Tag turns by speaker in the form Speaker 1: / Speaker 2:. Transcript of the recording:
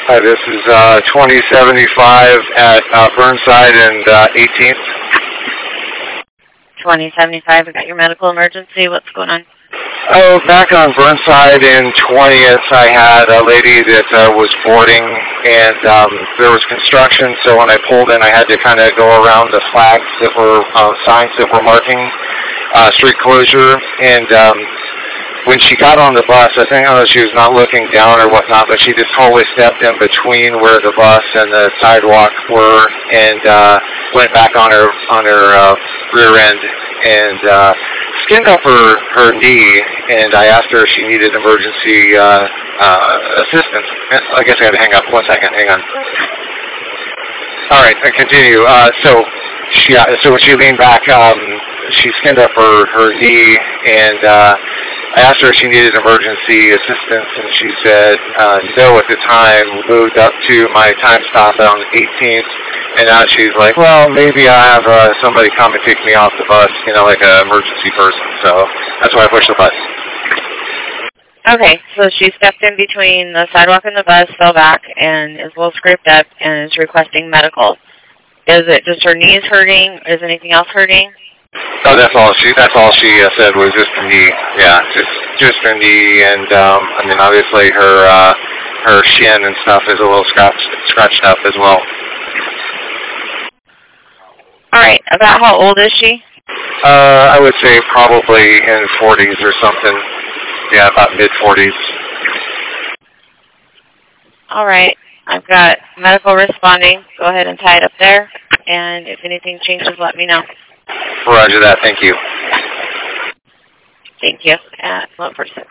Speaker 1: Hi, this is 2075 at Burnside and 18th.
Speaker 2: 2075, we got your medical emergency. What's going on?
Speaker 1: Oh, back on Burnside in 20th, I had a lady that was boarding, and there was construction, so when I pulled in, I had to kind of go around the flags that were signs that were marking street closure, and when she got on the bus, I think she was not looking down or whatnot, but she just totally stepped in between where the bus and the sidewalk were, and went back on her rear end, and skinned up her knee, and I asked her if she needed emergency assistance. I guess I got to hang up. 1 second. Hang on. All right, I continue. So when she leaned back, she skinned up her knee, and I asked her if she needed emergency assistance, and she said no at the time. Moved up to my time stop on the 18th, and now she's like, well, maybe I have somebody come and pick me off the bus, like an emergency person. So that's why I pushed the button.
Speaker 2: Okay, so she stepped in between the sidewalk and the bus, fell back, and is a little scraped up, and is requesting medical. Is it just her knees hurting? Is anything else hurting?
Speaker 1: Oh, that's all she said was just her knee. Yeah, just her knee, and I mean, obviously her shin and stuff is a little scratched up as well.
Speaker 2: All right. About how old is she?
Speaker 1: I would say probably in 40s or something. Yeah, about mid-40s.
Speaker 2: All right. I've got medical responding. Go ahead and tie it up there. And if anything changes, let me know.
Speaker 1: Roger that. Thank you.
Speaker 2: Thank you. 1%.